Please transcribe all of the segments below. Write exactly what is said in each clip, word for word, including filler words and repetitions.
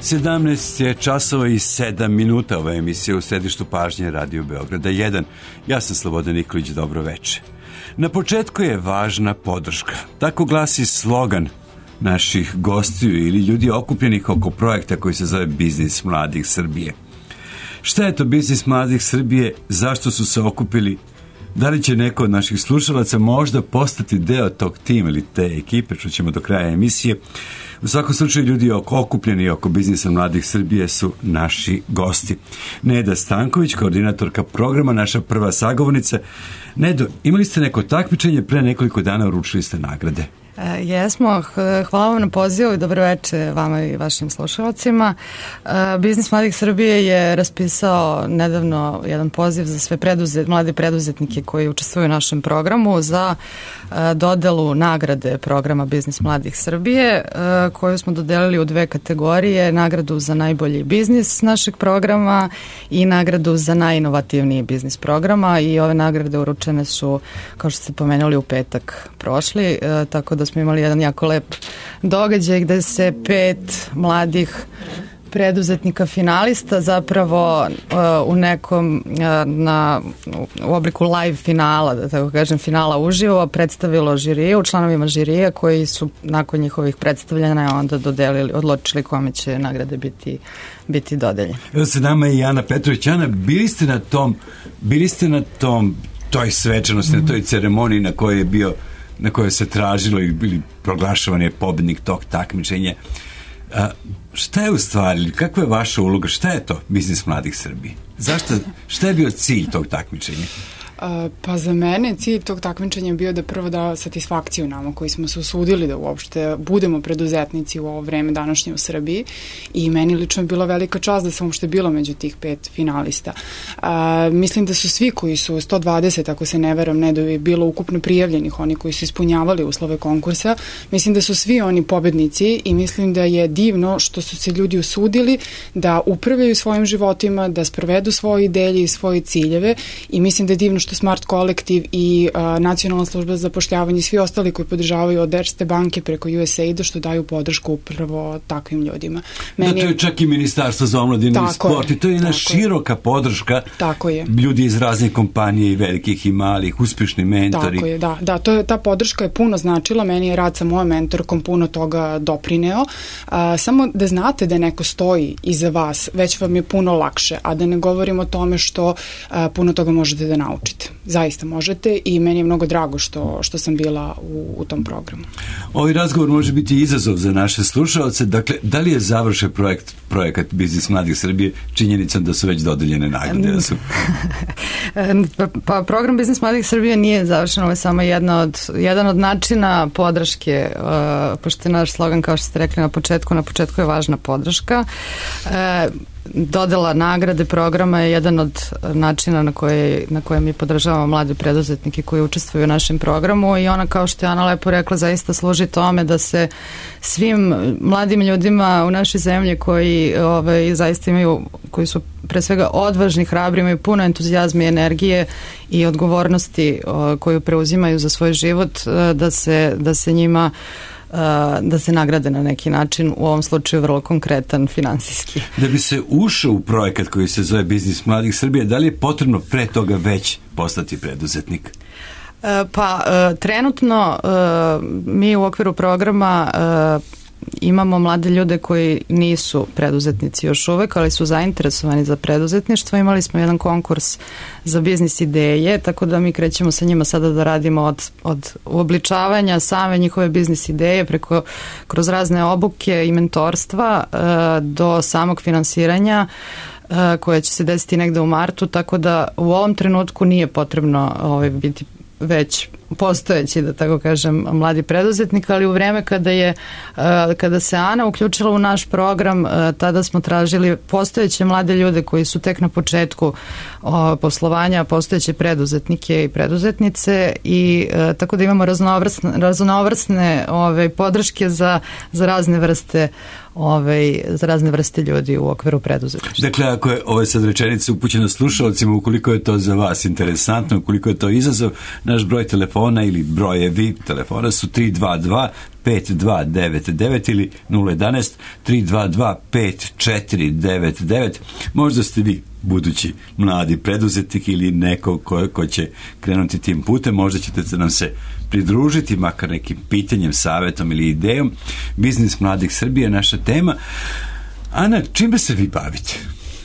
sedamnaest je časova i sedam minuta. Ova emisija u središtu pažnje Radio Beograda jedan. Ja sam Slobodan Nikolić, dobro veče. Na početku je važna podrška. Tako glasi slogan naših gostiju ili ljudi okupljenih oko projekta koji se zove Biznis mladih Srbije. Šta je to Biznis mladih Srbije? Zašto su se okupili? Da li će neko od naših slušalaca možda postati deo tog tima ili te ekipe? Čućemo do kraja emisije. U svakom slučaju ljudi okupljeni oko Biznisa mladih Srbije su naši gosti. Neda Stanković, koordinatorka programa, naša prva sagovornica. Nedo, imali ste neko takmičenje, pre nekoliko dana uručili ste nagrade. E, jesmo, hvala vam na pozivu i dobro veče vama i vašim slušalcima. E, Biznis mladih Srbije je raspisao nedavno jedan poziv za sve preduzet, mlade preduzetnike koji učestvuju u našem programu za e, dodelu nagrade programa Biznis mladih Srbije, e, koju smo dodelili u dve kategorije, nagradu za najbolji biznis našeg programa i nagradu za najinovativniji biznis programa, i ove nagrade uručene su, kao što ste pomenuli, u petak prošli, e, tako da smo imali jedan jako lep događaj gde se pet mladih preduzetnika finalista zapravo uh, u nekom uh, na, u obliku live finala, da tako kažem, finala uživo predstavilo žiriju, članovima žirija koji su nakon njihovih predstavljanja onda dodelili, odločili kome će nagrade biti, biti dodeljene. Evo se nama je i Ana Petrović. Ana, bili ste na tom, bili ste na tom, toj svečanosti, mm. na toj ceremoniji na kojoj je bio, na kojoj se tražilo i bili proglašavan je pobednik tog takmičenja. A, šta je u stvari, kakva je vaša uloga, šta je to Biznis mladih Srbije? Zašto, šta je bio cilj tog takmičenja? Pa za mene cilj tog takmičenja je bio da prvo da satisfakciju nama koji smo se usudili da uopšte budemo preduzetnici u ovo vreme današnje u Srbiji, i meni lično je bila velika čast da sam uopšte bila među tih pet finalista. A, mislim da su svi koji su sto dvadeset, ako se ne veram, ne da je bilo ukupno prijavljenih, oni koji su ispunjavali uslove konkursa, mislim da su svi oni pobednici, i mislim da je divno što su se ljudi usudili da upravljaju svojim životima, da sprovedu svoje ideje i svoje ciljeve, i mislim da je divno što Smart kolektiv i uh, Nacionalna služba za zapošljavanje i svi ostali koji podržavaju od Erste banke preko U S A I D-a što daju podršku upravo takvim ljudima. Meni... Da, to je čak i Ministarstvo za omladinu i sport, i to je jedna široka podrška. Tako je. Ljudi iz raznih kompanija i velikih i malih, uspješni mentori. Tako je, da. da to je, ta podrška je puno značila, meni je rad sa mojom mentorkom puno toga doprineo. Uh, samo da znate da neko stoji iza vas, već vam je puno lakše, a da ne govorim o tome što uh, puno toga možete da naučite. Zaista možete, i meni je mnogo drago što, što sam bila u, u tom programu. Ovaj razgovor može biti izazov za naše slušalce. Dakle, da li je završen projekt, projekat Biznis mladih Srbije činjenicom da su već dodeljene nagrade? Da su... pa program Biznis mladih Srbije nije završen, ovo je samo jedna od, jedan od načina podrške, uh, pošto je naš slogan, kao što ste rekli na početku, na početku je važna podrška. Uh, Dodela nagrade programa je jedan od načina na koje, na koje mi podržavamo mlade preduzetnike koji učestvuju u našem programu, i ona, kao što je Ana lepo rekla, zaista služi tome da se svim mladim ljudima u našoj zemlji koji ovaj, zaista imaju, koji su pre svega odvažni, hrabri, imaju puno entuzijazma i energije i odgovornosti o, koju preuzimaju za svoj život, da se, da se njima da se nagrade na neki način, u ovom slučaju vrlo konkretan finansijski. Da bi se ušao u projekat koji se zove Biznis mladih Srbije, da li je potrebno pre toga već postati preduzetnik? Pa trenutno mi u okviru programa imamo mlade ljude koji nisu preduzetnici još uvek, ali su zainteresovani za preduzetništvo. Imali smo jedan konkurs za biznis ideje, tako da mi krećemo sa njima sada da radimo od, od uobličavanja same njihove biznis ideje preko kroz razne obuke i mentorstva do samog finansiranja koje će se desiti negde u martu, tako da u ovom trenutku nije potrebno ovaj, biti već postojeći, da tako kažem, mladi preduzetnik, ali u vreme kada je kada se Ana uključila u naš program, tada smo tražili postojeće mlade ljude koji su tek na početku poslovanja, postojeće preduzetnike i preduzetnice, i tako da imamo raznovrsne, raznovrsne ove, podrške za, za razne vrste Ove, za razne vrste ljudi u okviru preduzetništva. Dakle, ako je ova sad rečenica upućena slušalcima, ukoliko je to za vas interesantno, ukoliko je to izazov, naš broj telefona telefona ili brojevi telefona su tri dva dva pet dva devet devet ili nula jedanaest tri dva dva pet četiri devet devet. Možda ste vi budući mladi preduzetnik ili neko ko, ko će krenuti tim putem, možda ćete nam se pridružiti makar nekim pitanjem, savjetom ili idejom. Biznis mladih Srbije je naša tema. Ana, čime se vi bavite?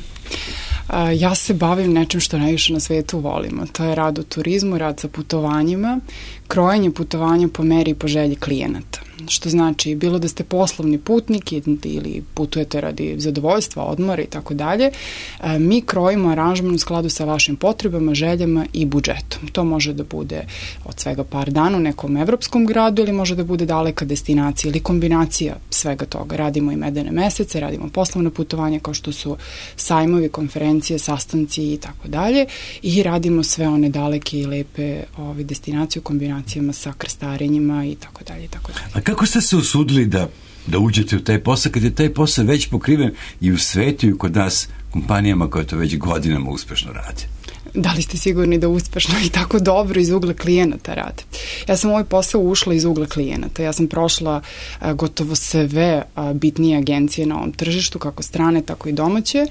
Ja se bavim nečim što najviše na svetu volimo. To je rad u turizmu, rad sa putovanjima, krojenje putovanja po meri i po želji klijenata. Što znači, bilo da ste poslovni putnik ili putujete radi zadovoljstva, odmora i tako dalje, mi krojimo aranžman u skladu sa vašim potrebama, željama i budžetom. To može da bude od svega par dana u nekom evropskom gradu ili može da bude daleka destinacija ili kombinacija svega toga. Radimo i medene mesece, radimo poslovne putovanja kao što su sajmovi, konferencije, sastanci i tako dalje i radimo sve one daleke i lepe ove destinacije u kombinacijama sa krstarenjima i tako dalje i tako dalje. A kako ste se usudili da, da uđete u taj posao, kad je taj posao već pokriven i u svetu i kod nas kompanijama koje to već godinama uspešno rade? Da li ste sigurni da uspešno i tako dobro iz ugla klijenata rade? Ja sam u ovaj posao ušla iz ugla klijenata. Ja sam prošla a, gotovo sve a, bitnije agencije na ovom tržištu, kako strane, tako i domaće,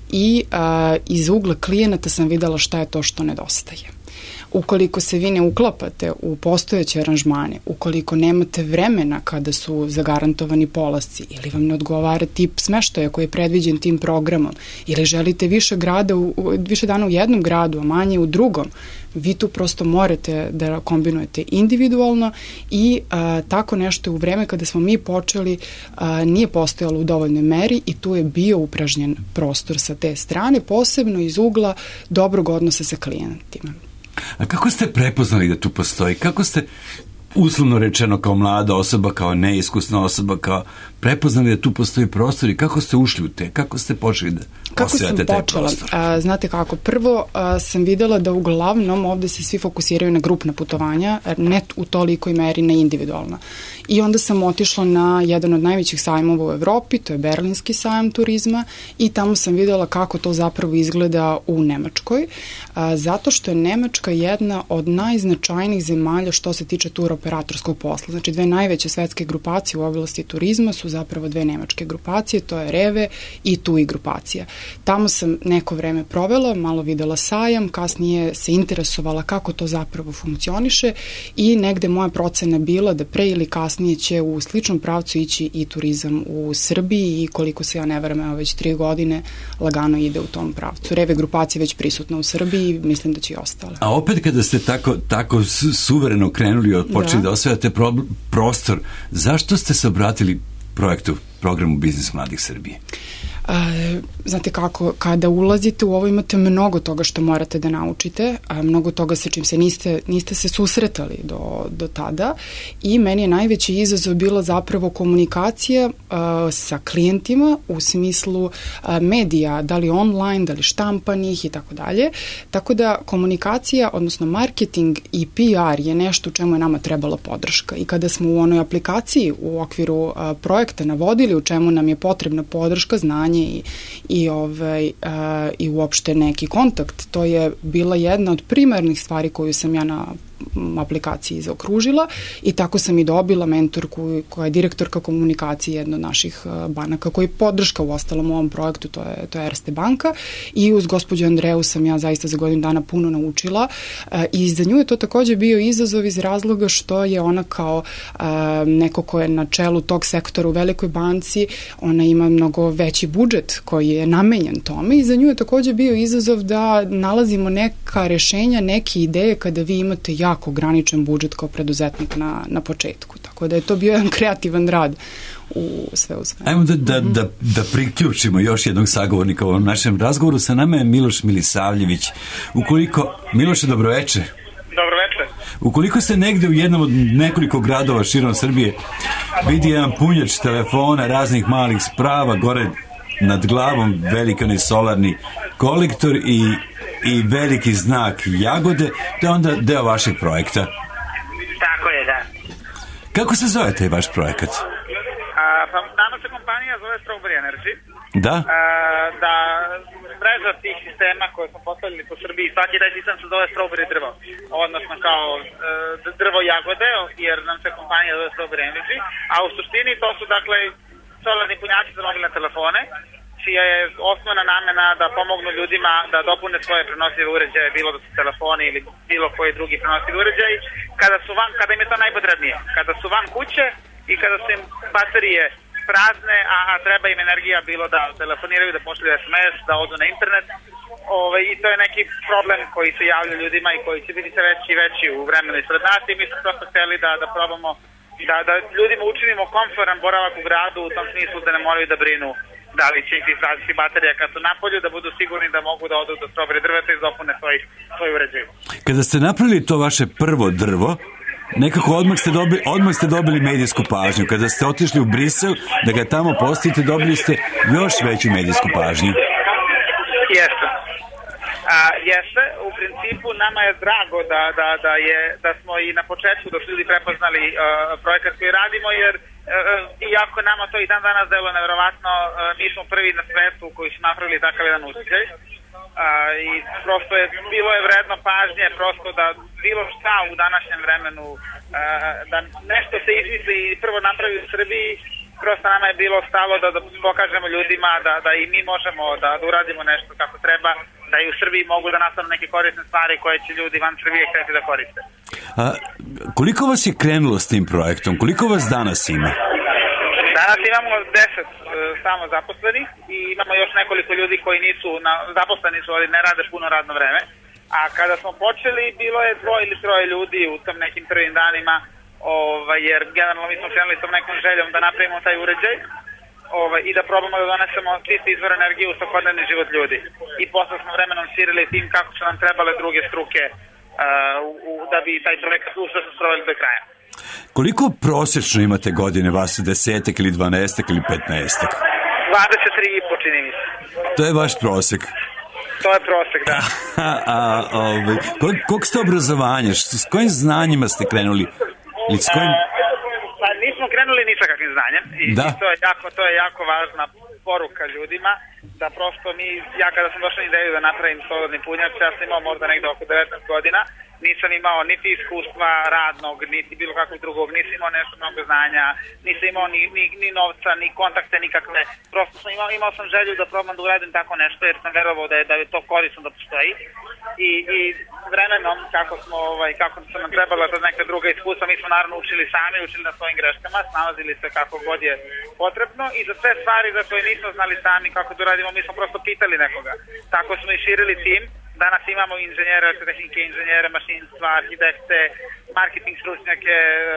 i a, iz ugla klijenata sam videla šta je to što nedostaje. Ukoliko se vi ne uklapate u postojeće aranžmane, ukoliko nemate vremena kada su zagarantovani polasci ili vam ne odgovara tip smeštaja koji je predviđen tim programom ili želite više, grada u, više dana u jednom gradu, a manje u drugom, vi tu prosto morate da kombinujete individualno i a, tako nešto u vreme kada smo mi počeli a, nije postojalo u dovoljnoj meri i tu je bio upražnjen prostor sa te strane, posebno iz ugla dobrog odnosa sa klijentima. A kako ste prepoznali da tu postoji? Kako ste, uslovno rečeno, kao mlada osoba, kao neiskusna osoba, kao prepoznali da tu postoji prostor i kako ste ušli u te? Kako ste počeli da osvijate taj prostor? A, znate kako, prvo a, sam videla da uglavnom ovde se svi fokusiraju na grupna putovanja, ne u tolikoj meri na individualna. I onda sam otišla na jedan od najvećih sajmova u Evropi, to je Berlinski sajam turizma i tamo sam videla kako to zapravo izgleda u Nemačkoj, a, zato što je Nemačka jedna od najznačajnijih zemalja što se tiče turoperatorskog posla. Znači dve najveće svetske grupacije u oblasti turizma su zapravo dve nemačke grupacije, to je Reve i T U I grupacija. Tamo sam neko vreme provela, malo videla sajam, kasnije se interesovala kako to zapravo funkcioniše i negde moja procena bila da pre ili kasnije će u sličnom pravcu ići i turizam u Srbiji i koliko se ja ne varam, evo već tri godine lagano ide u tom pravcu. Reve grupacija već prisutna u Srbiji i mislim da će i ostale. A opet kada ste tako, tako suvereno krenuli i počeli da, da osvajate pro, prostor, zašto ste se obratili projektu, programu Biznis mladih Srbije? E, znate kako, kada ulazite u ovo imate mnogo toga što morate da naučite, a mnogo toga sa čim se niste, niste se susretali do, do tada i meni je najveći izazov bila zapravo komunikacija a, sa klijentima u smislu a, medija, da li online, da li štampanih i tako dalje. Tako da komunikacija, odnosno marketing i P R je nešto u čemu je nama trebala podrška i kada smo u onoj aplikaciji u okviru a, projekta navodili u čemu nam je potrebna podrška, znanje i, i, ovaj, uh, i uopšte neki kontakt. To je bila jedna od primarnih stvari koju sam ja na aplikaciji zaokružila i tako sam i dobila mentorku koja je direktorka komunikacije jedne od naših banaka koja je podrška u ostalom u ovom projektu, to je, to je Erste banka i uz gospođu Andreju sam ja zaista za godinu dana puno naučila i za nju je to takođe bio izazov iz razloga što je ona kao neko ko je na čelu tog sektora u velikoj banci, ona ima mnogo veći budžet koji je namenjen tome i za nju je takođe bio izazov da nalazimo neka rešenja, neke ideje kada vi imate jako ograničen budžet kao preduzetnik na, na početku. Tako da je to bio jedan kreativan rad u sve u sve. Ajmo da, da, da, da priključimo još jednog sagovornika u ovom našem razgovoru. Sa nama je Miloš Milisavljević. Ukoliko... Miloše, dobroveče. Dobroveče. Ukoliko se negde u jednom od nekoliko gradova širom Srbije vidi jedan punjač telefona, raznih malih sprava, gore nad glavom velikan solarni kolektor i i veliki znak jagode, to je onda deo vašeg projekta. Tako je, da. Kako se zove taj vaš projekat? A, pa nama se kompanija zove Strawberry Energy. Da? A, da, mreža tih sistema koje smo postavili po Srbiji, svaki taj sistem se zove strawberry drvo, odnosno kao e, drvo jagode, jer nam se kompanija zove Strawberry Energy, a u suštini to su dakle solarni punjači za mobilne telefone, čija je osnovna namena da pomognu ljudima da dopune svoje prenosive uređaje, bilo da su telefoni ili bilo koji drugi prenosivi uređaji, kada su van, kada im je to najpotrebnije, kada su van kuće i kada su im baterije prazne, a, a treba im energija, bilo da telefoniraju, da pošalju es em es, da odu na internet. Ove, I to je neki problem koji se javlja ljudima i koji će biti sve veći i veći u vremenu ispred nas i mi smo prosto hteli da, da probamo da, da ljudima učinimo komforan boravak u gradu u tom smislu da ne moraju da brinu da li će ih izraziti baterija kad su napolju, da budu sigurni da mogu da odu do strawberry drveta i dopune svoj, svoj uređaj. Kada ste napravili to vaše prvo drvo, nekako odmah ste, dobili, odmah ste dobili medijsku pažnju. Kada ste otišli u Brisel da ga tamo postavite, dobili ste još veću medijsku pažnju. Jeste. A, jeste, u principu nama je drago da, da, da, je, da smo i na početku da su ljudi prepoznali uh, projekat koji radimo, jer uh, iako nama to i dan danas deluje nevjerovatno, uh, mi smo prvi na svetu koji su napravili takav jedan uređaj. Uh, i prosto je, bilo je vredno pažnje, prosto da bilo šta u današnjem vremenu, uh, da nešto se izmisli i prvo napravi u Srbiji, prosto nama je bilo stalo da, da pokažemo ljudima da, da i mi možemo da, da uradimo nešto kako treba, da i u Srbiji mogu da nastanu neke korisne stvari koje će ljudi van Srbije hteti da koriste. A, koliko vas je krenulo s tim projektom? Koliko vas danas ima? Danas imamo deset e, samo zaposlenih i imamo još nekoliko ljudi koji nisu na, zaposleni su, ali ne rade puno radno vreme. A kada smo počeli, bilo je dvoje ili troje ljudi u tom nekim prvim danima, ovaj, jer generalno mi smo krenuli s tom nekom željom da napravimo taj uređaj ovaj, i da probamo da donesemo čisti izvor energije u svakodnevni život ljudi. I posle smo vremenom širili tim kako su nam trebale druge struke uh, u, da bi taj projekat uspešno sproveli do kraja. Koliko prosečno imate godine, vas desetak ili dvanaestak ili petnaestak? dvadeset tri i po čini mi se. To je vaš prosek. To je prosek, da. a, a, ovaj, kog, kog ste obrazovanja? S kojim znanjima ste krenuli? Ili s kojim... Pa nismo krenuli ni sa kakvim znanjem i, da. i to, je jako, to je jako važna poruka ljudima, da prosto mi, ja kada sam došao na ideju da napravim solarni punjač, ja sam imao možda negde oko devetnaest godina, nisam imao niti iskustva radnog, niti bilo kakvog drugog, nisam imao nešto mnogo znanja, nisam imao ni, ni, ni novca, ni kontakte, nikakve, prosto sam imao, imao sam želju da probam da uradim tako nešto, jer sam verovao da je, da je to korisno da postoji i, i vremenom, kako smo, ovaj, kako su nam trebala ta neka druga iskustva, mi smo naravno učili sami, učili na svojim greškama, snalazili se kako god je potrebno i za sve stvari za koje nismo znali sami kako to radimo, mi smo prosto pitali nekoga. Tako smo i širili tim. Danas imamo inženjere, tehnike, inženjere, mašinstva, arhitekte, marketing stručnjake,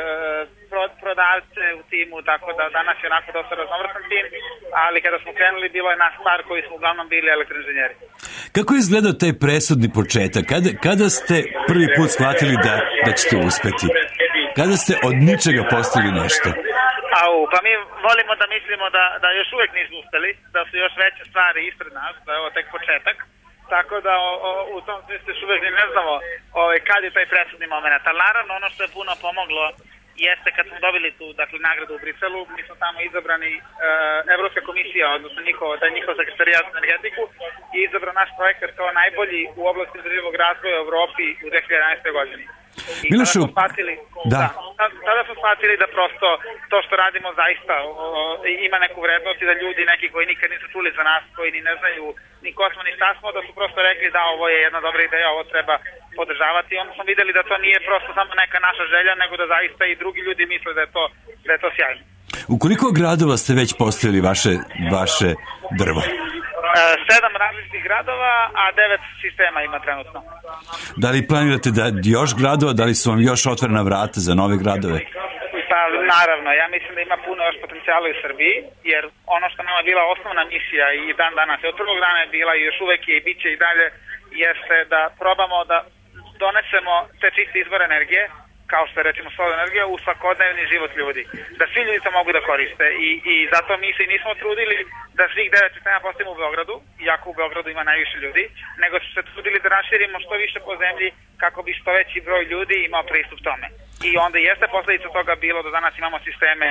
prodavce u timu, tako da danas je onako dosta raznovrsan tim, ali kada smo krenuli bilo je naš par koji smo uglavnom bili elektroinženjeri. Kako je izgledao taj presudni početak? Kada, kada ste prvi put shvatili da, da ćete uspeti? Kada ste od ničega postavili nešto? Au, pa mi volimo da mislimo da, da još uvek nismo uspeli, da su još veće stvari ispred nas, da je ovo tek početak. Tako da o, o, u tom smislu još uvek ne znamo o, kad je taj presudni moment. Ali naravno ono što je puno pomoglo jeste kad smo dobili tu dakle, nagradu u Briselu, mi smo tamo izabrani, e, Evropska komisija, odnosno njihov, taj njihov sekretarijat za energetiku, je izabrao naš projekat kao najbolji u oblasti održivog razvoja u Evropi u dve hiljade jedanaestoj godini. I tada smo shvatili, da. Da, tada smo shvatili da prosto to što radimo zaista o, o, ima neku vrednost i da ljudi neki koji nikad nisu čuli za nas, koji ni ne znaju ni ko smo ni šta smo, da su prosto rekli da ovo je jedna dobra ideja, ovo treba podržavati i onda smo videli da to nije prosto samo neka naša želja, nego da zaista i drugi ljudi misle da je to, da je to sjajno. U koliko gradova ste već postavili vaše, vaše drvo? Sedam različitih gradova, a devet sistema ima trenutno. Da li planirate da još gradova, da li su vam još otvorena vrata za nove gradove? Pa naravno, ja mislim da ima puno još potencijala u Srbiji, jer ono što nam je bila osnovna misija i dan danas, od prvog dana je bila i još uvek je i bit će i dalje, jeste da probamo da donesemo te čiste izvore energije, kao što je recimo solarna energija, u svakodnevni život ljudi. Da svi ljudi to mogu da koriste i, i zato mi se nismo trudili da svih devet sistema postavimo u Beogradu, iako u Beogradu ima najviše ljudi, nego su se trudili da raširimo što više po zemlji kako bi što veći broj ljudi imao pristup tome. I onda jeste posledica toga bilo da danas imamo sisteme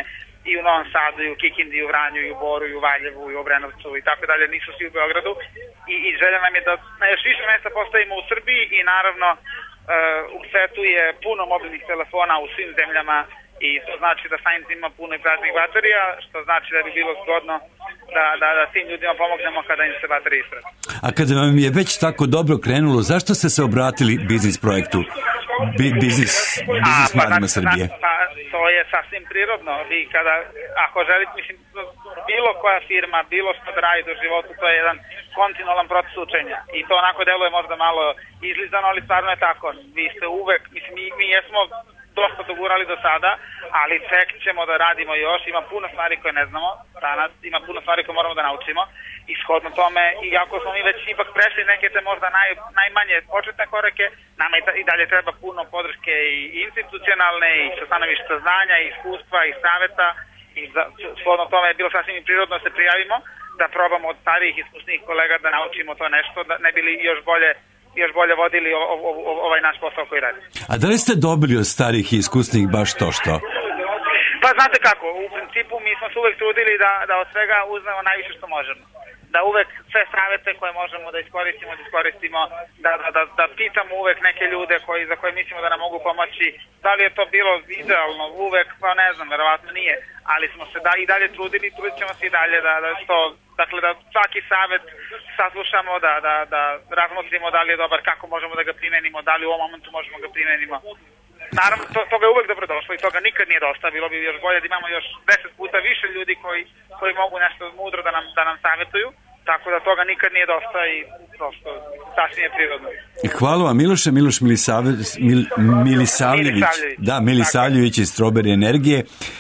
i u Novom Sadu, i u Kikindi, i u Vranju, i u Boru, i u Valjevu, i u Obrenovcu i tako dalje, nisu svi u Beogradu i, i želja nam je da na još više mesta postavimo u Srbiji i naravno uh, u svetu je puno mobilnih telefona u svim zemljama i to znači da samim tim ima puno i praznih baterija, što znači da bi bilo zgodno da, da, da tim ljudima pomognemo kada im se baterije ispravi. A kada vam je već tako dobro krenulo, zašto ste se obratili biznis projektu? Bi, biznis, biznis A, mladima pa, Srbije? Pa, to je sasvim prirodno. Vi kada, ako želite, mislim, bilo koja firma, bilo što da radi do životu, to je jedan kontinualan proces učenja. I to onako deluje možda malo izlizano, ali stvarno je tako. Vi ste uvek, mislim, mi, mi jesmo dosta dogurali do sada, ali tek ćemo da radimo još. Ima puno stvari koje ne znamo danas, ima puno stvari koje moramo da naučimo. I shodno tome, iako smo mi već ipak prešli neke te možda naj, najmanje početne korake, nama i dalje treba puno podrške i institucionalne, i sa stanovišta znanja, i iskustva, i saveta. I za, shodno tome je bilo sasvim i prirodno da se prijavimo, da probamo od starijih iskusnih kolega da naučimo to nešto, da ne bili još bolje još bolje vodili o, o, o, ovaj naš posao koji radi. A da li ste dobili od starih i iskusnih baš to što? Pa znate kako, u principu mi smo se uvek trudili da, da od svega uzmemo najviše što možemo. Da uvek sve savete koje možemo da iskoristimo, da iskoristimo, da, da, da, da pitamo uvek neke ljude koji, za koje mislimo da nam mogu pomoći. Da li je to bilo idealno uvek, pa ne znam, verovatno nije, ali smo se da, i dalje trudili i trudit ćemo se i dalje da, da što, dakle da svaki savet saslušamo, da, da, da razmotrimo da li je dobar, kako možemo da ga primenimo, da li u ovom momentu možemo ga primenimo. Naravno, to, toga je uvek dobrodošlo i toga nikad nije dosta. Bilo bi još bolje da imamo još deset puta više ljudi koji, koji mogu nešto mudro da nam, da nam savjetuju, tako da toga nikad nije dosta i prosto sasvim je prirodno. Hvala vam, Miloše. Miloš Milisave, Mil, Milisavljević, da, Milisavljević iz Strawberry Energije.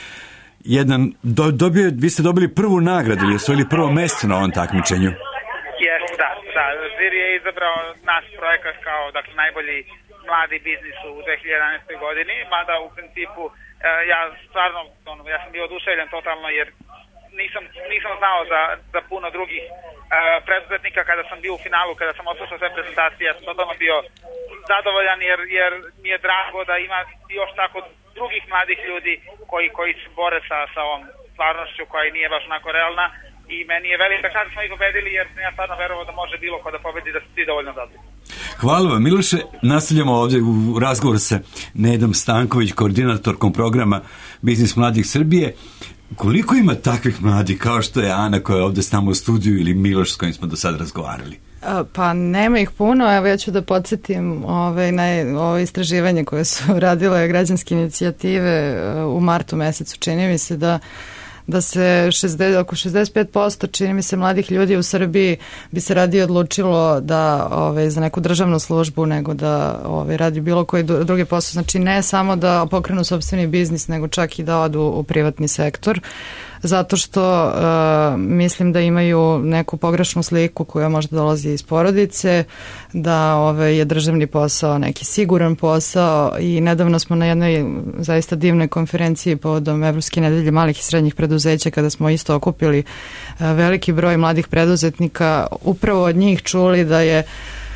Jedan, do, dobio, vi ste dobili prvu nagradu, ili osvojili prvo mesto na ovom takmičenju? Jes, da, da. Žiri je izabrao naš projekat kao, dakle, najbolji mladi biznis u dve hiljade jedanaestoj godini, mada u principu ja stvarno, ono, ja sam bio oduševljen totalno jer nisam, nisam znao za, za puno drugih uh, preduzetnika kada sam bio u finalu, kada sam odslušao sve prezentacije, ja sam totalno bio zadovoljan jer, jer mi je drago da ima još tako drugih mladih ljudi koji, koji se bore sa, sa ovom stvarnošću koja nije baš onako realna i meni je velika čast da smo ih pobedili jer sam ja stvarno verovao da može bilo ko da pobedi, da su svi dovoljno dobri. Hvala vam, Miloše. Nastavljamo ovdje u razgovoru sa Nedom Stanković, koordinatorkom programa Biznis mladih Srbije. Koliko ima takvih mladih kao što je Ana koja je ovdje s nama u studiju ili Miloš s kojim smo do sad razgovarali? Pa nema ih puno, evo ja ću da podsjetim ove, na ovo istraživanje koje su radile građanske inicijative u martu mesecu. Čini mi se da da se šezdeset, oko šezdeset pet posto čini mi se mladih ljudi u Srbiji bi se radije odlučilo da ove, za neku državnu službu nego da ove, radi bilo koji drugi posao. Znači ne samo da pokrenu sopstveni biznis nego čak i da odu u privatni sektor. Zato što uh, mislim da imaju neku pogrešnu sliku koja možda dolazi iz porodice, da ove, je državni posao neki siguran posao i nedavno smo na jednoj zaista divnoj konferenciji povodom Evropske nedelje malih i srednjih preduzeća kada smo isto okupili uh, veliki broj mladih preduzetnika, upravo od njih čuli da je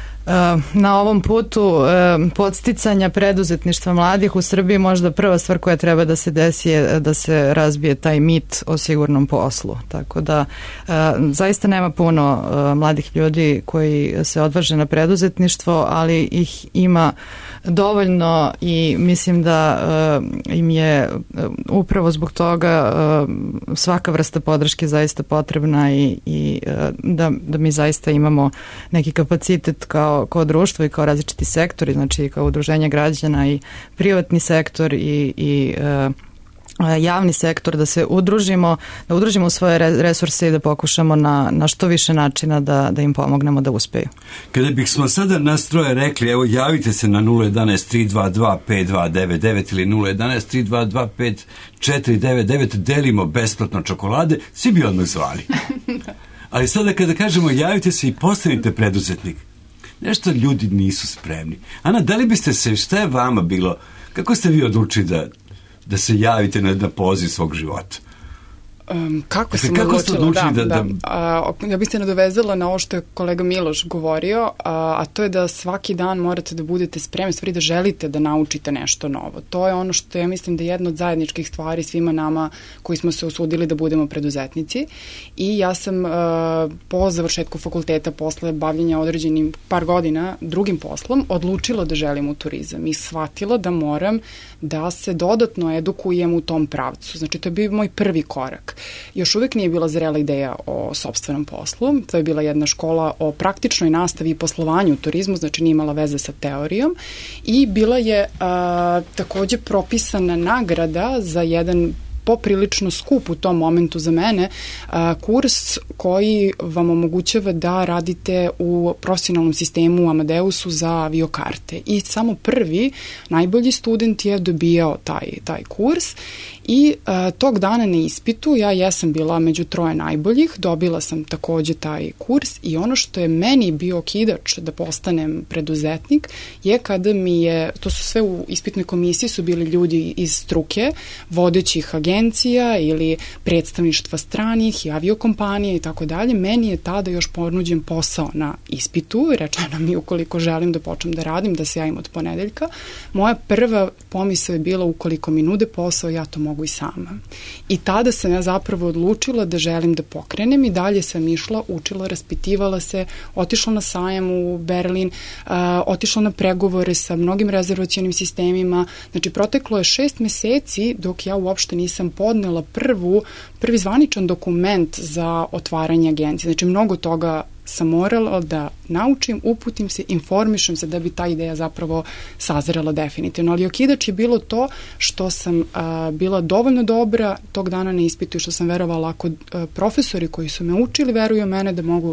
na ovom putu podsticanja preduzetništva mladih u Srbiji možda prva stvar koja treba da se desi je da se razbije taj mit o sigurnom poslu. Tako da zaista nema puno mladih ljudi koji se odvaže na preduzetništvo, ali ih ima dovoljno i mislim da im je upravo zbog toga svaka vrsta podrške zaista potrebna i, i da, da mi zaista imamo neki kapacitet kao, kao društvo i kao različiti sektori, znači kao udruženje građana i privatni sektor i, i javni sektor, da se udružimo, da udružimo svoje resurse i da pokušamo na, na što više načina da, da im pomognemo da uspeju. Kada bih smo sada nas troje rekli, evo javite se na nula jedan tri dva dva pet dva devet devet ili nula jedan tri dva dva pet četiri devet devet, delimo besplatno čokolade, svi bi odmah zvali. Ali sada kada kažemo javite se i postanite preduzetnik, nešto ljudi nisu spremni. Ana, da li biste se, šta je vama bilo, kako ste vi odlučili da da se javite na, na poziv svog života? Um, kako dakle, sam kako odlučila, da, da, da. da... A, ja bih se nadovezala na ovo što je kolega Miloš govorio, a, a to je da svaki dan morate da budete spremni, stvari da želite da naučite nešto novo. To je ono što ja mislim da je jedna od zajedničkih stvari svima nama koji smo se usudili da budemo preduzetnici i ja sam a, po završetku fakulteta posle bavljenja određenim par godina drugim poslom odlučila da želim u turizam i shvatila da moram da se dodatno edukujem u tom pravcu. Znači, to je bio moj prvi korak. Još uvek nije bila zrela ideja o sopstvenom poslu. To je bila jedna škola o praktičnoj nastavi i poslovanju u turizmu, znači nije imala veze sa teorijom. I bila je a, takođe propisana nagrada za jedan poprilično skup u tom momentu za mene, a, kurs koji vam omogućava da radite u profesionalnom sistemu u Amadeusu za aviokarte. I samo prvi, najbolji student je dobijao taj, taj kurs i a, tog dana na ispitu ja jesam bila među troje najboljih, dobila sam takođe taj kurs i ono što je meni bio okidač da postanem preduzetnik je kada mi je, to su sve u ispitnoj komisiji su bili ljudi iz struke, vodećih agencija ili predstavništva stranih i aviokompanije i tako dalje, meni je tada još ponuđen posao na ispitu, rečeno mi ukoliko želim da počnem da radim, da se javim od ponedeljka. Moja prva pomisao je bila ukoliko mi nude posao, ja to mogu i sama. I tada sam ja zapravo odlučila da želim da pokrenem i dalje sam išla, učila, raspitivala se, otišla na sajam u Berlin, uh, otišla na pregovore sa mnogim rezervacionim sistemima. Znači, proteklo je šest meseci dok ja uopšte nisam podnela prvu, prvi zvaničan dokument za otvaranje agencije. Znači, mnogo toga sam morala da naučim, uputim se, informišem se da bi ta ideja zapravo sazrela definitivno. Ali okidač je bilo to što sam a, bila dovoljno dobra tog dana na ispitu i što sam verovala ako a, profesori koji su me učili veruju mene da mogu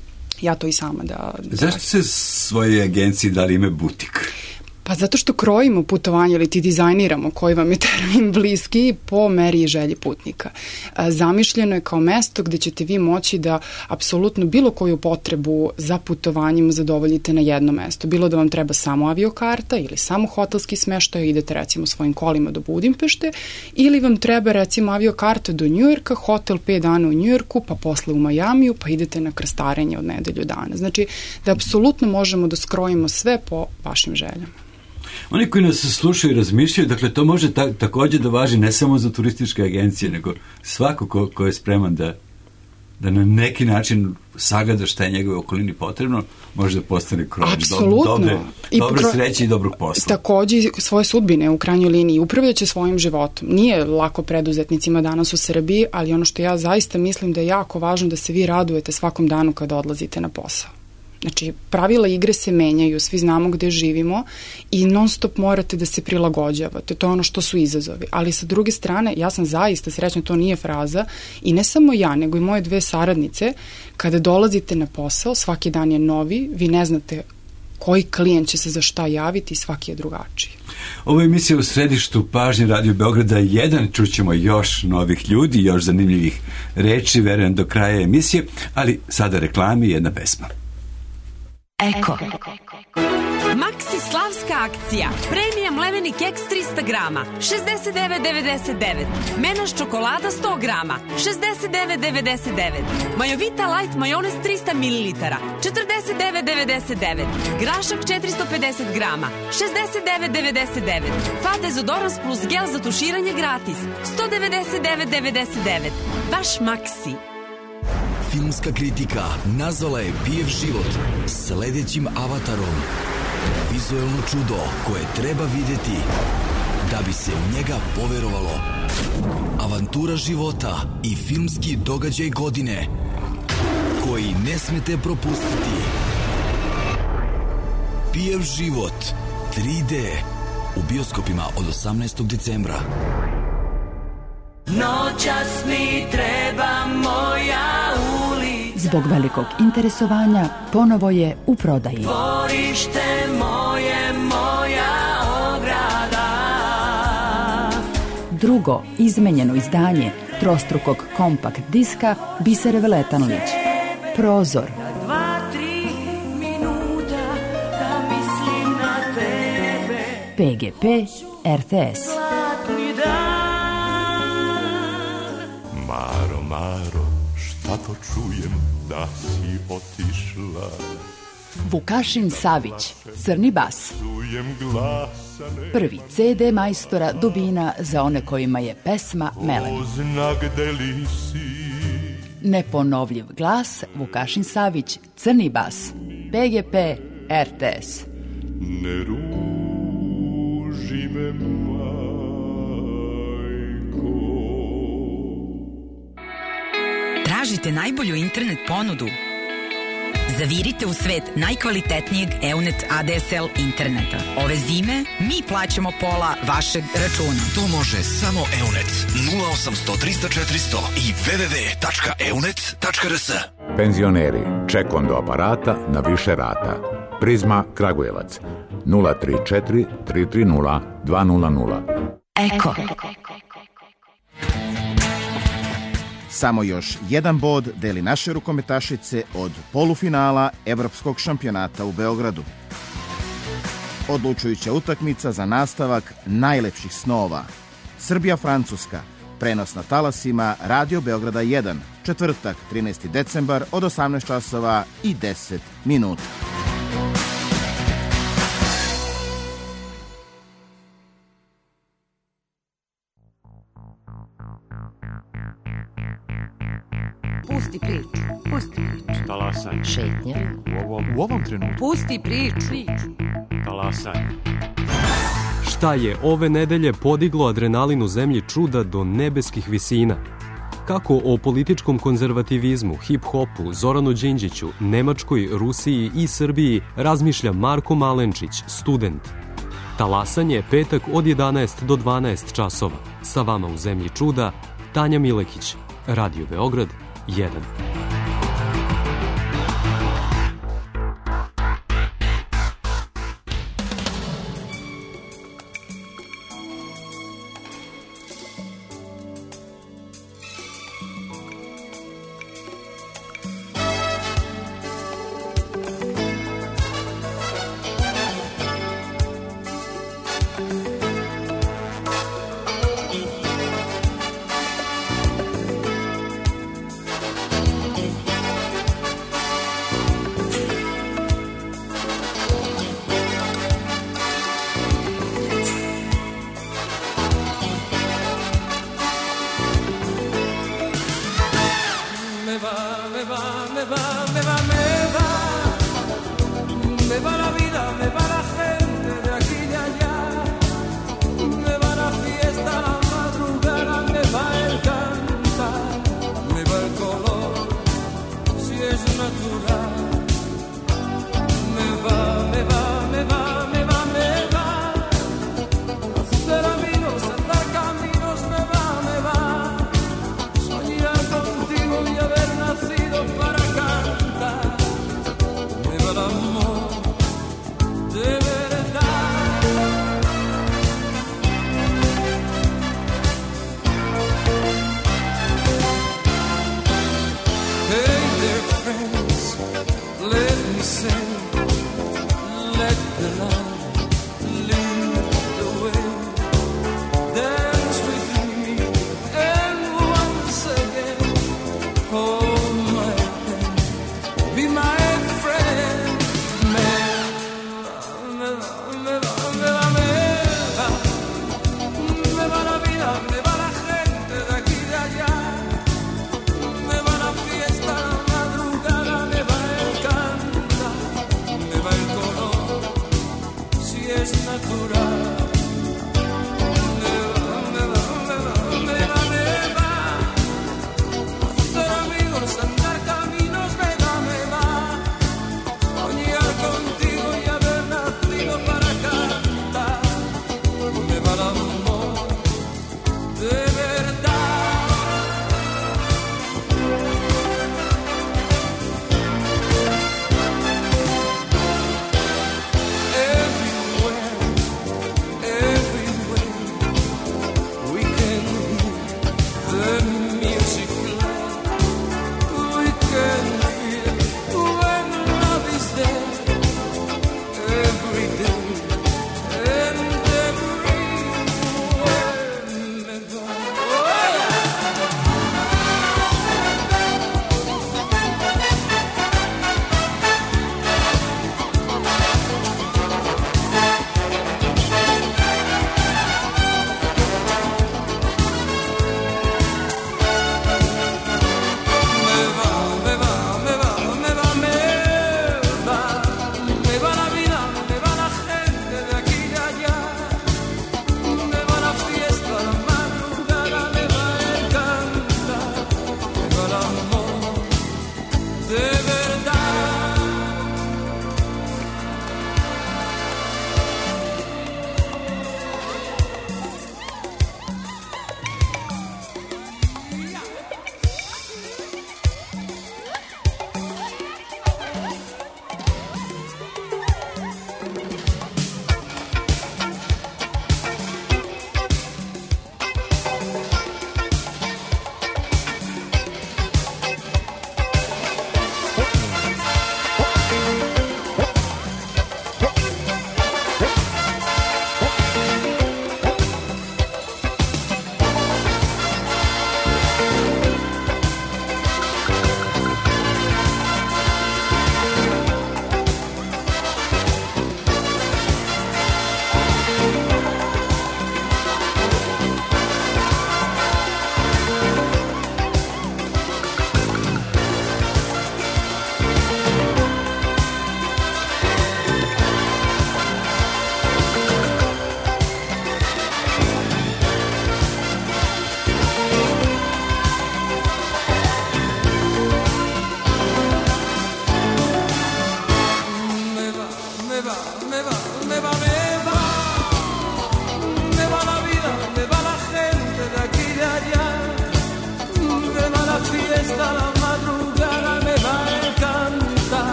ja to i sama da... da... Zašto se svoje agenciji dali ime butik? Pa zato što krojimo putovanje ili ti dizajniramo, koji vam je termin bliski, po meri i želji putnika. Zamišljeno je kao mesto gde ćete vi moći da apsolutno bilo koju potrebu za putovanjem zadovoljite na jedno mesto. Bilo da vam treba samo aviokarta ili samo hotelski smeštaj, idete recimo svojim kolima do Budimpešte, ili vam treba recimo aviokarta do Njujorka, hotel pet dana u Njujorku, pa posle u Majamiju, pa idete na krstarenje od nedelju dana. Znači da apsolutno možemo da skrojimo sve po vašim željama. Oni koji nas slušaju i razmišljaju, dakle, to može ta, takođe da važi ne samo za turističke agencije, nego svako ko, ko je spreman da, da na neki način sagleda šta je njegove okolini potrebno, može da postane krojač do, dobre, dobre pro... sreće i dobrog posla. Takođe svoje sudbine u krajnjoj liniji upravljaće svojim životom. Nije lako preduzetnicima danas u Srbiji, ali ono što ja zaista mislim da je jako važno da se vi radujete svakom danu kada odlazite na posao. Znači, pravila igre se menjaju, svi znamo gde živimo i non stop morate da se prilagođavate. To je ono što su izazovi. Ali sa druge strane, ja sam zaista srećna, to nije fraza, i ne samo ja, nego i moje dve saradnice, kada dolazite na posao, svaki dan je novi, vi ne znate koji klijent će se za šta javiti i svaki je drugačiji. Ovo je emisija u središtu pažnje Radio Beograda jedan, čućemo još novih ljudi, još zanimljivih reči, verujem do kraja emisije, ali sada reklami i jedna pesma. Eko. Maxi slavska akcija. Premija mleveni keks trista grama, šezdeset devet devedeset devet. Menaš čokolada sto grama, šezdeset devet devedeset devet. Majovita light majonez trista mililitara, četrdeset devet devedeset devet. Grašak četiristo pedeset grama, šezdeset devet devedeset devet. Fa dezodorans plus gel za tuširanje gratis, sto devedeset devet devedeset devet. Vaš Maxi. Filmska kritika nazvala je Pijev život sledećim avatarom. Vizuelno čudo koje treba videti da bi se u njega poverovalo. Avantura života i filmski događaj godine koji ne smete propustiti. Pijev život tri D u bioskopima od osamnaestog decembra. Noćas mi treba moja ulica. Zbog velikog interesovanja ponovo je u prodaji. Dvorište moje, moja ograda. Drugo izmenjeno izdanje trostrukog kompakt diska Bisere Veletanović. Prozor. Dva, tri minuta da mislim na tebe. P G P R T S. Zlatni dan. Ma ako čujem da si otišla. Vukašin Savić, Crni bas. Prvi ce de majstora Dubina za one kojima je pesma melem. Neponovljiv glas Vukašin Savić, Crni bas, pe ge pe, er te es. Ne ruži me, majko. Tražite najbolju internet ponudu? Zavirite u svet najkvalitetnijeg Eunet A D S L interneta. Ove zime mi plaćamo pola vašeg računa. To može samo Eunet. nula osamsto trista četiristo i ve ve ve tačka eunet tačka er s. Penzioneri, ček do aparata na više rata. Prizma Kragujevac nula tri četiri tri tri nula dva nula nula. Eko. Samo još jedan bod deli naše rukometašice od polufinala Evropskog šampionata u Beogradu. Odlučujuća utakmica za nastavak najlepših snova. Srbija-Francuska, prenos na talasima Radio Beograda jedan, četvrtak, trinaesti decembar od osamnaest časova i deset minuta. Pusti priču, pusti priču. Talasanje. Šetnja. U ovom, u ovom trenutku. Pusti priču. Talasanje. Šta je ove nedelje podiglo adrenalin u zemlji čuda do nebeskih visina? Kako o političkom konzervativizmu, hip-hopu, Zoranu Đinđiću, Nemačkoj, Rusiji i Srbiji razmišlja Marko Malenčić, student. Talasanje petak od jedanaest do dvanaest časova. Sa vama u zemlji čuda, Tanja Milekić, Radio Beograd jedan.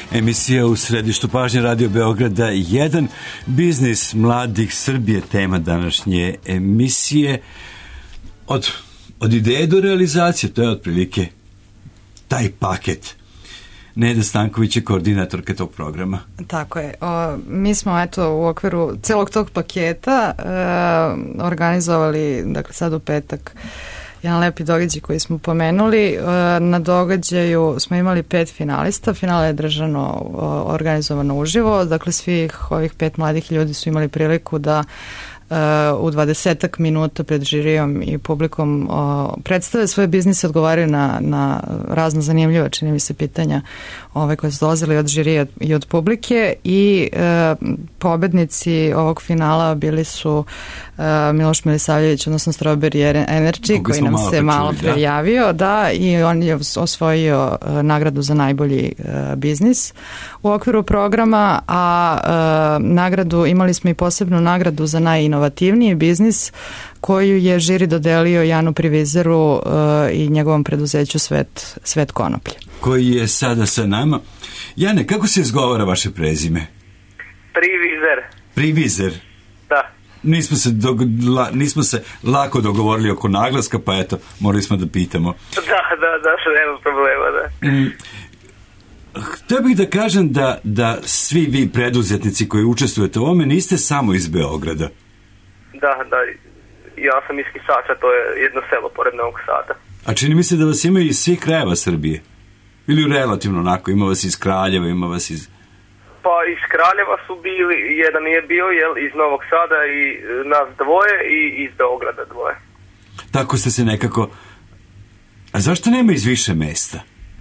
Emisija u središtu pažnje Radio Beograda jedan, biznis mladih Srbije, tema današnje emisije. Od, od ideje do realizacije, to je otprilike taj paket. Neda Stanković je koordinatorka tog programa. Tako je. O, mi smo eto u okviru celog tog paketa e, organizovali, dakle sad u petak, jedan lepi događaj koji smo pomenuli. E, na događaju smo imali pet finalista. Finale je držano o, organizovano uživo. Dakle, svih ovih pet mladih ljudi su imali priliku da u dvadesetak minuta pred žirijom i publikom o, predstave svoje biznise, odgovaraju na, na razno zanimljiva, čini mi se, pitanja ove koje su dolazili od žirija i od publike i e, pobednici ovog finala bili su e, Miloš Milisavljević, odnosno Strawberry Energy, koji nam se malo pre javio, da, i on je osvojio e, nagradu za najbolji e, biznis u okviru programa, a e, nagradu, imali smo i posebnu nagradu za najinovativniji biznis koju je žiri dodelio Janu Privizeru uh, i njegovom preduzeću Svet, Svet konoplje. Koji je sada sa nama. Jane, kako se izgovara vaše prezime? Privizer. Privizer. Da. Nismo se, do, la, nismo se lako dogovorili oko naglaska, pa eto, morali smo da pitamo. Da, da, da, nema problema, da. Mm. Htio bih da kažem da, da svi vi preduzetnici koji učestvujete u ovome niste samo iz Beograda. Da, da, ja sam iz Kisača, to je jedno selo pored Novog Sada. A čini mi se da vas imaju iz svih krajeva Srbije? Ili relativno onako, ima vas iz Kraljeva, ima vas iz... Pa iz Kraljeva su bili, jedan je bio jel, iz Novog Sada i nas dvoje i iz Beograda dvoje. Tako ste se nekako... A zašto nema iz više mesta?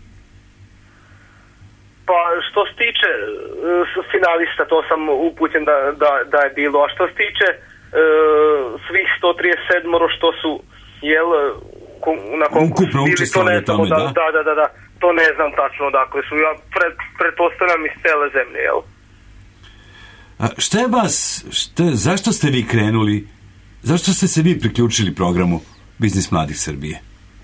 Pa što se tiče uh, finalista, to sam upućen da, da, da je bilo, a što se tiče uh, svih sto trideset sedam što su jel, na konkursu bili, to ne znam, da, da, da, da, da, to ne znam tačno odakle su, ja pred, pretpostavljam iz cele zemlje, jel? A šta je vas, šta, zašto ste vi krenuli, zašto ste se vi priključili programu Biznis mladih Srbije?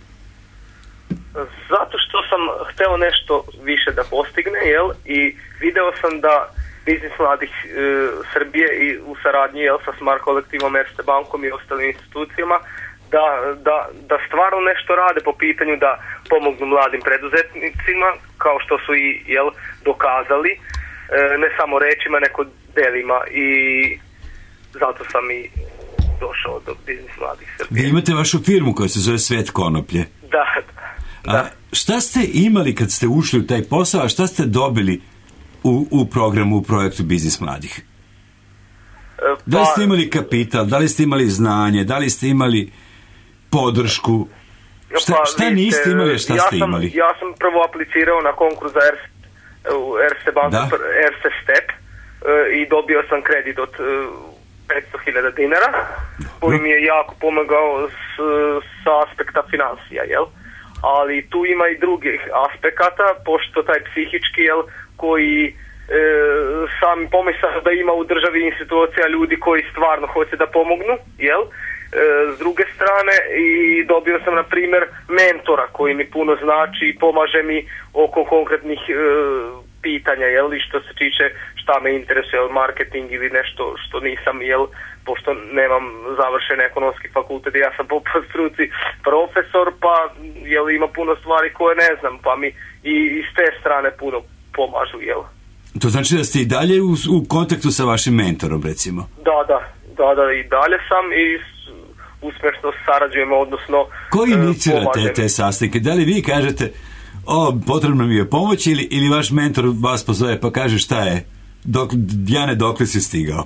Zato što sam hteo nešto više da postigne, jel, i video sam da Biznis mladih e, Srbije i u saradnji, jel, sa Smart kolektivom, Erste bankom i ostalim institucijama, da, da, da stvarno nešto rade po pitanju da pomognu mladim preduzetnicima, kao što su i, jel, dokazali, e, ne samo rečima, neko delima, i zato sam i došao do Biznis mladih Srbije. Vi imate vašu firmu koja se zove Svet konoplje. Da, da. A šta ste imali kad ste ušli u taj posao, a šta ste dobili u, u programu, u projektu Biznis mladih? Pa, da li ste imali kapital, da li ste imali znanje, da li ste imali podršku? Šta, pa, šta niste imali, šta ja ste sam, imali? Ja sam prvo aplicirao na konkurs za Erste, Erste banku, Erste Step, i dobio sam kredit od petsto hiljada dinara, koji mi je jako pomagao s, sa aspekta financija, jel? Ali tu ima i drugih aspekata, pošto taj psihički, jel, koji e, sam pomisao da ima u državi institucija ljudi koji stvarno hoće da pomognu, jel? E, s druge strane, i dobio sam, na primjer, mentora koji mi puno znači i pomaže mi oko konkretnih e, pitanja, jel, i što se tiče šta me interesuje, jel, marketing ili nešto što nisam, jel, pošto nemam završen ekonomski fakultet, ja sam po struci profesor, pa jel, ima puno stvari koje ne znam, pa mi i iz te strane puno pomažu, jel. To znači da ste i dalje u, u kontaktu sa vašim mentorom, recimo? Da, da, da, da, i dalje sam i uspješno sarađujemo, odnosno Koji inicira te, te sastanke? Da li vi kažete, o, potrebno mi je pomoć, ili, ili vaš mentor vas pozove pa kaže šta je, dok, Jane, dokle si stigao?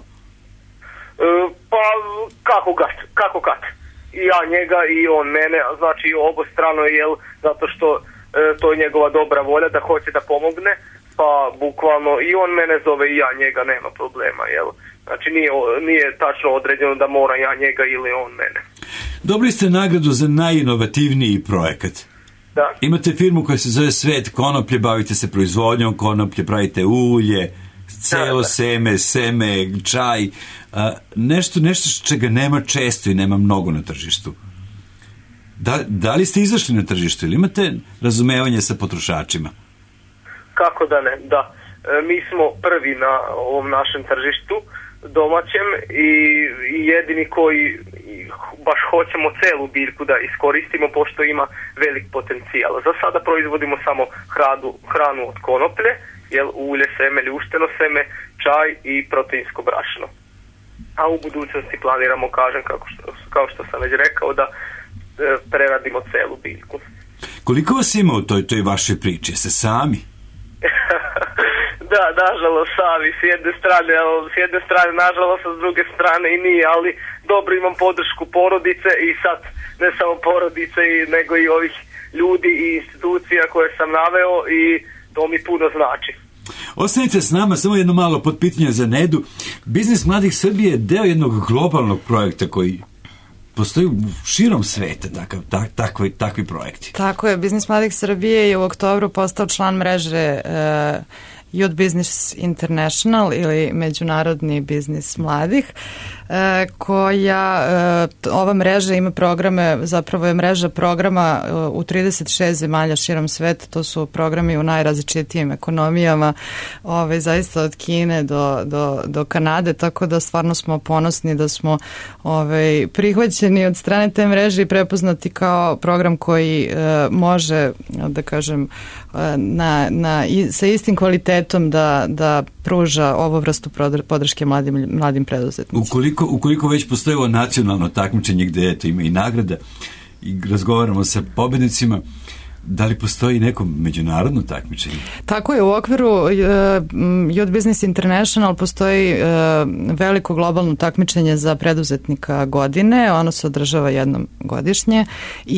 Pa kako kad, kako kad. I ja njega i on mene, znači obostrano, jel, zato što e, to je njegova dobra volja da hoće da pomogne, pa bukvalno i on mene zove i ja njega, nema problema, jel. Znači nije, nije tačno određeno da mora ja njega ili on mene. Dobili ste nagradu za najinovativniji projekat. Da. Imate firmu koja se zove Svet konoplje, bavite se proizvodnjom konoplje, pravite ulje, celo seme, seme, čaj, a, nešto, nešto čega nema često i nema mnogo na tržištu. Da, da li ste izašli na tržištu ili imate razumevanje sa potrošačima? Kako da ne, da. mi smo prvi na ovom našem tržištu domaćem i, i jedini koji baš hoćemo celu biljku da iskoristimo pošto ima velik potencijal. Za sada proizvodimo samo hranu, hranu od konoplje, jel, ulje, seme, ljušteno seme, čaj i proteinsko brašno. A u budućnosti planiramo, kažem, kako što, kao što sam već rekao, da e, preradimo celu biljku. Koliko vas ima u toj, toj vašoj priči? Ste sami? Da, nažalost sami, s jedne strane, s jedne strane nažalost, a s druge strane i nije, ali dobro imam podršku porodice i sad ne samo porodice nego i ovih ljudi i institucija koje sam naveo i to mi puno znači. Ostanite s nama, samo jedno malo potpitanje za Nedu. Biznis mladih Srbije je deo jednog globalnog projekta koji postoji širom sveta, takav, tak, takvi, takvi projekti. Tako je, Biznis mladih Srbije je u oktobru postao član mreže uh, Youth Business International ili Međunarodni biznis mladih, e, koja e, ova mreža ima programe, zapravo je mreža programa e, u trideset šest zemalja širom sveta, to su programi u najrazličitijim ekonomijama, ovaj, zaista od Kine do, do, do Kanade, tako da stvarno smo ponosni da smo ovaj, prihvaćeni od strane te mreže i prepoznati kao program koji e, može, da kažem, na, na, i, sa istim kvalitetom da, da pruža ovu vrstu podrške mladim, mladim preduzetnicima. Ukoliko, ukoliko već postoji ovo nacionalno takmičenje gde eto, ima i nagrada i razgovaramo sa pobednicima, da li postoji neko međunarodno takmičenje? Tako je, u okviru uh, Youth Business International postoji uh, veliko globalno takmičenje za preduzetnika godine, ono se održava jednom godišnje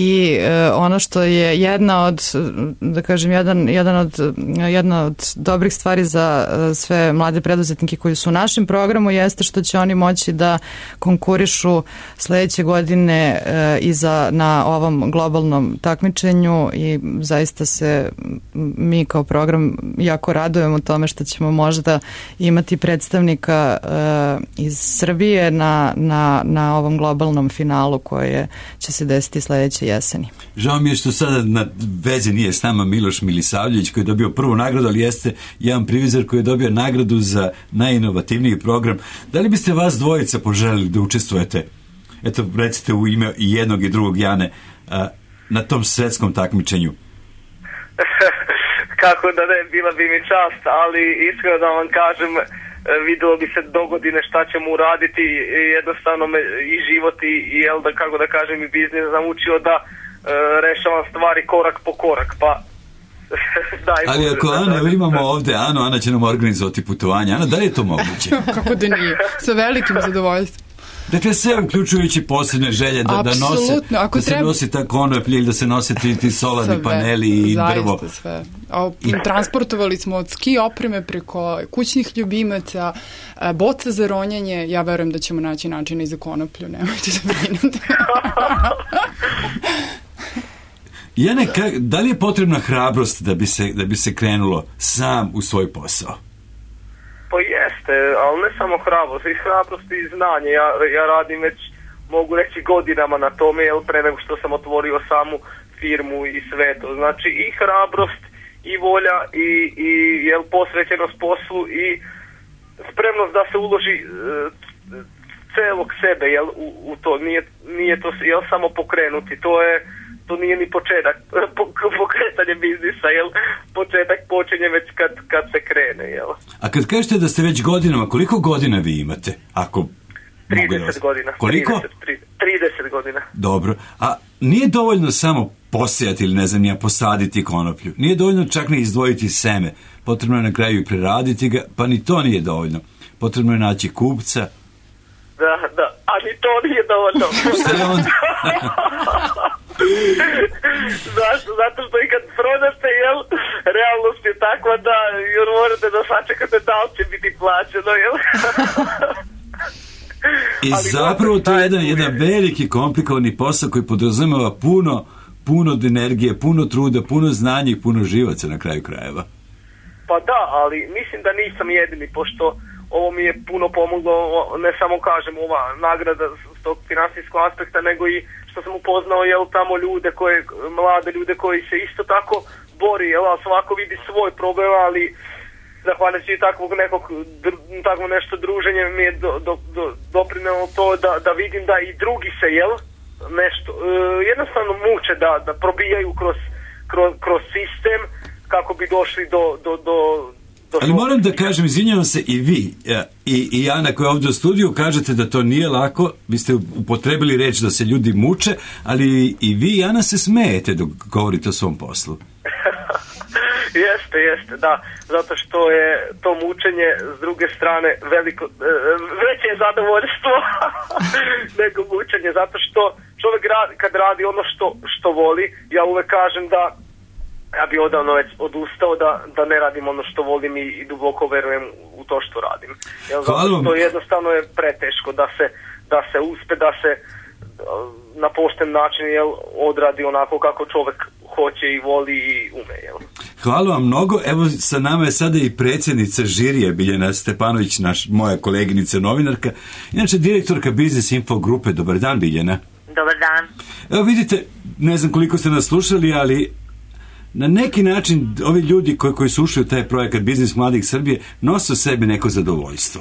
i uh, ono što je jedna od, da kažem, jedan, jedan od, jedna od dobrih stvari za uh, sve mlade preduzetnike koji su u našem programu jeste što će oni moći da konkurišu sledeće godine uh, i za, na ovom globalnom takmičenju i zaista se mi kao program jako radujemo tome što ćemo možda imati predstavnika uh, iz Srbije na, na, na ovom globalnom finalu koje će se desiti sledeće jeseni. Žao mi je što sada na vezi nije s nama Miloš Milisavljević koji je dobio prvu nagradu, ali jeste jedan privizor koji je dobio nagradu za najinovativniji program. Da li biste vas dvojica poželili da učestvujete, eto recite u ime i jednog i drugog Jane, uh, na tom svetskom takmičenju? Kako da ne, bila bi mi čast, ali iskreno da vam kažem, videlo bi se do godine šta ćemo uraditi i jednostavno me i život i, i jel da, kako da kažem, i biznis sam učio da e, rešavam stvari korak po korak, pa daj. Ali ako Ana, evo imamo ovde Anu, Ana će nam organizovati putovanje. Ana, da li je to moguće? Kako da nije, sa velikim zadovoljstvom. Dakle, sve uključujući posebne želje da, da, nose, da se treba... nosi ta konoplja ili da se nose ti, ti solarni sve, paneli i drvo. Zaista sve. O, transportovali smo od ski opreme preko kućnih ljubimaca, boca za ronjanje. Ja verujem da ćemo naći načina i za konoplju, nemojte da brinete. Jane, da li je potrebna hrabrost da bi se, da bi se krenulo sam u svoj posao? Pa jeste, ali ne samo hrabrost, i hrabrost i znanje. Ja, ja radim već, mogu reći, godinama na tome, jel, pre nego što sam otvorio samu firmu i sve to. Znači i hrabrost, i volja, i, i jel, posvećenost poslu, i spremnost da se uloži e, celog sebe, jel, u, u to. Nije, nije to, jel, samo pokrenuti, to je... to nije ni početak, pokretanje biznisa, jel? Početak počinje već kad, kad se krene, jel? A kad kažete da ste već godinama, koliko godina vi imate? Ako trideset godina. Koliko? trideset, trideset godina. Dobro. A nije dovoljno samo posejati ili ne znam ja, posaditi konoplju. Nije dovoljno čak ni izdvojiti seme. Potrebno je na kraju i preraditi ga, pa ni to nije dovoljno. Potrebno je naći kupca. Da, da, a ni to nije dovoljno. Šta je onda? Zašto? Zato što i kad prodate, jel, realnost je takva da jer morate da sačekate da li će biti plaćeno, jel? I zapravo to je jedan, jedan veliki komplikovani posao koji podrazumeva puno, puno energije, puno truda, puno znanja i puno živaca na kraju krajeva. Pa da, ali mislim da nisam jedini, pošto ovo mi je puno pomoglo, ne samo kažem ova nagrada s tog finansijskog aspekta, nego i što sam upoznao, jel, tamo ljude koje, mlade ljude koji se isto tako bori, jel, svako vidi svoj problem, ali zahvaljujući takvog nekog, dr, takvo nešto druženje mi je do, do, do, doprinelo to da, da vidim da i drugi se, jel, nešto, uh, jednostavno muče da, da probijaju kroz, kroz, kroz sistem kako bi došli do, do, do Ali moram da kažem, izvinjavam se, i vi i, i Ana koja je ovdje u studiju kažete da to nije lako, vi ste upotrebili reč da se ljudi muče, ali i vi i Ana se smejete dok govorite o svom poslu. Jeste, jeste, da, zato što je to mučenje s druge strane veliko, veće je zadovoljstvo nego mučenje, zato što čovjek radi, kad radi ono što, što voli, ja uvek kažem da ja bi odavno već odustao da, da ne radim ono što volim i, i duboko verujem u to što radim. Jel, zato što jednostavno je preteško da se, da se uspe, da se na pošten način, jel, odradi onako kako čovjek hoće i voli i ume. Jel. Hvala vam mnogo. Evo sa nama je sada i predsjednica žirije Biljana Stepanović, naš, moja koleginica novinarka, inače direktorka Biznis Info grupe. Dobar dan, Biljana. Dobar dan. Evo vidite, ne znam koliko ste nas slušali, ali na neki način ovi ljudi koji, koji su ušli u taj projekat Biznis mladih Srbije nose u sebi neko zadovoljstvo.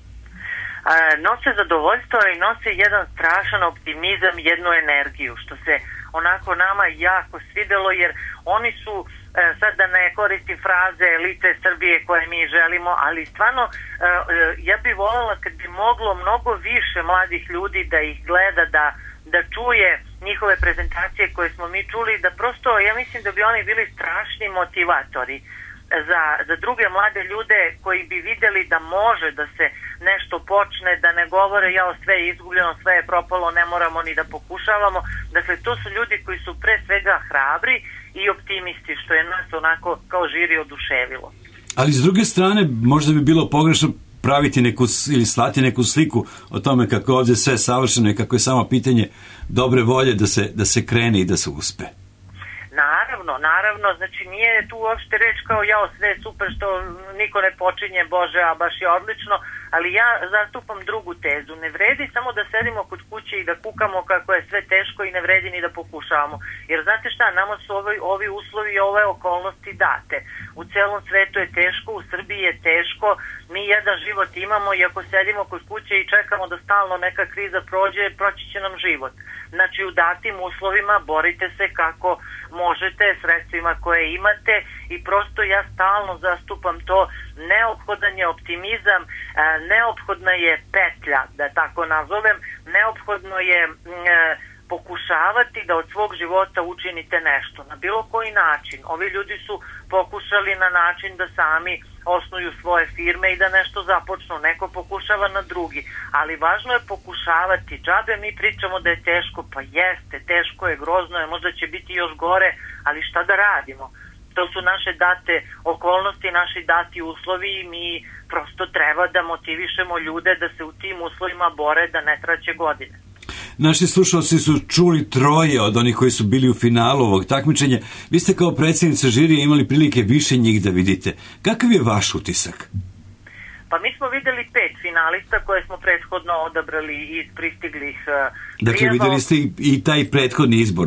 E, nose zadovoljstvo i nose jedan strašan optimizam, jednu energiju, što se onako nama jako svidelo, jer oni su, e, sad da ne koristim fraze elite Srbije koje mi želimo, ali stvarno e, ja bih voljela kad bi moglo mnogo više mladih ljudi da ih gleda, da da čuje njihove prezentacije koje smo mi čuli, da prosto, ja mislim da bi oni bili strašni motivatori za, za druge mlade ljude koji bi vidjeli da može da se nešto počne, da ne govore ja sve je izgubljeno, sve je propalo, ne moramo ni da pokušavamo. Dakle, to su ljudi koji su pre svega hrabri i optimisti, što je nas onako kao žiri oduševilo. Ali s druge strane, možda bi bilo pogrešno praviti neku ili slati neku sliku o tome kako je ovdje sve savršeno i kako je samo pitanje dobre volje da se, da se krene i da se uspe. Naravno, naravno, znači nije tu uopšte reč kao jao sve je super što niko ne počinje, Bože, a baš je odlično, ali ja zastupam drugu tezu. Ne vredi samo da sedimo kod kuće i da kukamo kako je sve teško i ne vredi ni da pokušavamo. Jer znate šta, nama su ovi, ovi uslovi i ove okolnosti date. U celom svetu je teško, u Srbiji je teško, mi jedan život imamo i ako sedimo kod kuće i čekamo da stalno neka kriza prođe, proći će nam život. Znači u datim uslovima borite se kako možete, sredstvima koje imate i prosto ja stalno zastupam to, neophodan je optimizam, neophodna je petlja, da tako nazovem, neophodno je pokušavati da od svog života učinite nešto, na bilo koji način. Ovi ljudi su pokušali na način da sami osnuju svoje firme i da nešto započnu, neko pokušava na drugi, ali važno je pokušavati. Džabe mi pričamo da je teško, pa jeste, teško je, grozno je, možda će biti još gore, ali šta da radimo? To su naše date okolnosti, naši dati uslovi i mi prosto treba da motivišemo ljude da se u tim uslovima bore, da ne traće godine. Naši slušalci su čuli troje od onih koji su bili u finalu ovog takmičenja. Vi ste kao predsjednica žirije imali prilike više njih da vidite. Kakav je vaš utisak? Pa mi smo videli pet finalista koje smo prethodno odabrali iz pristiglih prijava. Dakle, vidjeli ste i, i taj prethodni izbor.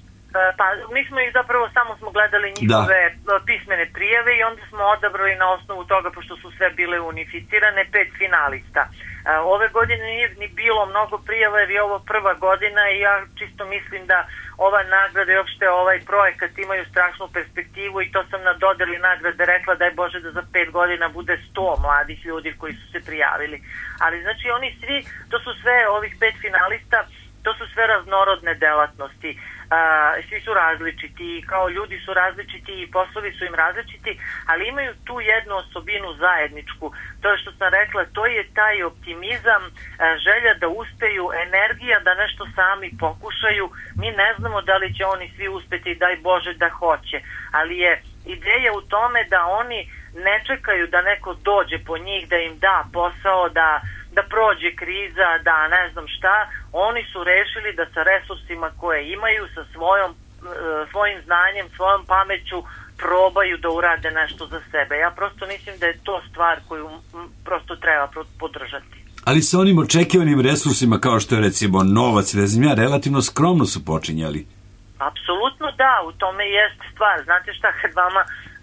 Pa mi smo ih zapravo samo smo gledali njihove da. pismene prijave i onda smo odabrali na osnovu toga, pošto su sve bile unificirane, pet finalista. Ove godine nije ni bilo mnogo prijava jer je ovo prva godina i ja čisto mislim da ova nagrada i uopšte ovaj projekat imaju strašnu perspektivu i to sam na dodeli nagrade rekla daj Bože da za pet godina bude sto mladih ljudi koji su se prijavili. Ali znači oni svi, to su sve ovih pet finalista, to su sve raznorodne delatnosti. Uh, svi su različiti, kao ljudi su različiti i poslovi su im različiti, ali imaju tu jednu osobinu zajedničku. To je što sam rekla, to je taj optimizam, uh, želja da uspeju, energija da nešto sami pokušaju. Mi ne znamo da li će oni svi uspeti, daj Bože da hoće, ali je ideja u tome da oni ne čekaju da neko dođe po njih, da im da posao, da da prođe kriza, da ne znam šta, oni su rešili da sa resursima koje imaju, sa svojom, svojim znanjem, svojom pameću, probaju da urade nešto za sebe. Ja prosto mislim da je to stvar koju prosto treba podržati. Ali sa onim očekivanim resursima, kao što je recimo novac ili zemlja, relativno skromno su počinjali. Apsolutno da, u tome jest stvar. Znate šta, kad vama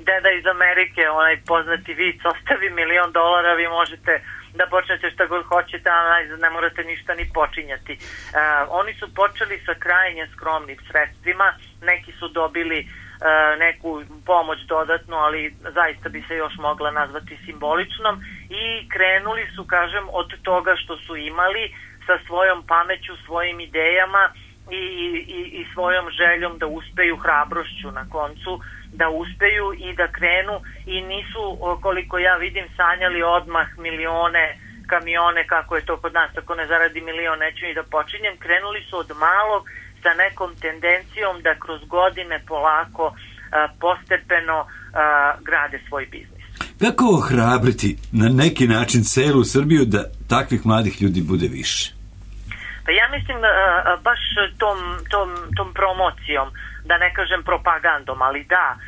deda iz Amerike, onaj poznati vic, ostavi milion dolara, vi možete da počnete šta god hoćete, a najzad ne morate ništa ni počinjati. Uh, oni su počeli sa krajnje skromnim sredstvima, neki su dobili uh, neku pomoć dodatnu, ali zaista bi se još mogla nazvati simboličnom, i krenuli su, kažem, od toga što su imali, sa svojom pameću, svojim idejama i, i, i svojom željom da uspeju, hrabrošću na koncu, da uspeju i da krenu, i nisu, koliko ja vidim, sanjali odmah milione, kamione, kako je to kod nas, ako ne zaradi milion neću ni da počinjem. Krenuli su od malog sa nekom tendencijom da kroz godine polako, a, postepeno a, grade svoj biznis. Kako ohrabriti na neki način celu Srbiju da takvih mladih ljudi bude više? Pa ja mislim a, a, baš tom, tom, tom promocijom, da ne kažem propagandom, ali da, e,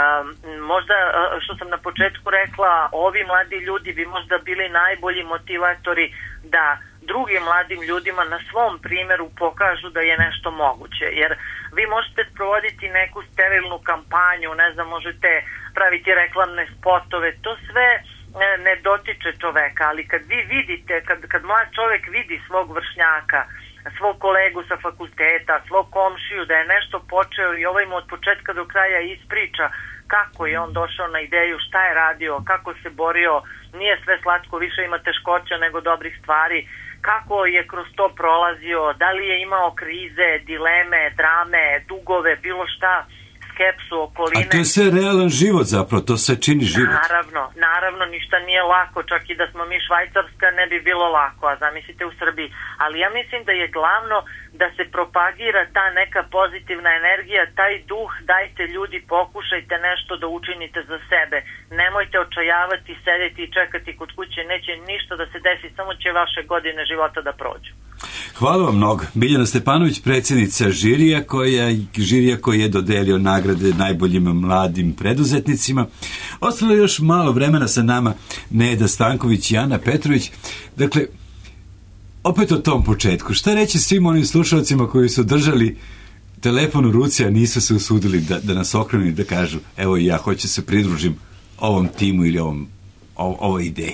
možda, što sam na početku rekla, ovi mladi ljudi bi možda bili najbolji motivatori da drugim mladim ljudima na svom primjeru pokažu da je nešto moguće, jer vi možete sprovoditi neku sterilnu kampanju, ne znam, možete praviti reklamne spotove, to sve ne dotiče čoveka, ali kad vi vidite, kad, kad mlad čovek vidi svog vršnjaka, svog kolegu sa fakulteta, svog komšiju, da je nešto počeo i ovaj mu od početka do kraja ispriča kako je on došao na ideju, šta je radio, kako se borio, nije sve slatko, više ima teškoća nego dobrih stvari, kako je kroz to prolazio, da li je imao krize, dileme, drame, dugove, bilo šta, skepsu, okoline. A to je sve realan život zapravo, to se čini život. Naravno, naravno, ništa nije lako, čak i da smo mi Švajcarska ne bi bilo lako, a zamislite u Srbiji. Ali ja mislim da je glavno da se propagira ta neka pozitivna energija, taj duh, dajte ljudi, pokušajte nešto da učinite za sebe. Nemojte očajavati, sedeti i čekati kod kuće, neće ništa da se desi, samo će vaše godine života da prođu. Hvala vam mnogo. Biljana Stepanović, predsjednica žirija, koja, žirija koji je dodelio nagrade najboljim mladim preduzetnicima. Ostalo je još malo vremena sa nama Neda Stanković i Ana Petrović. Dakle, opet o tom početku. Šta reći svim onim slušalcima koji su držali telefon u ruci, a nisu se usudili da, da nas okrenu i da kažu, evo i ja hoću se pridružim ovom timu ili ovom, o, ovoj ideji?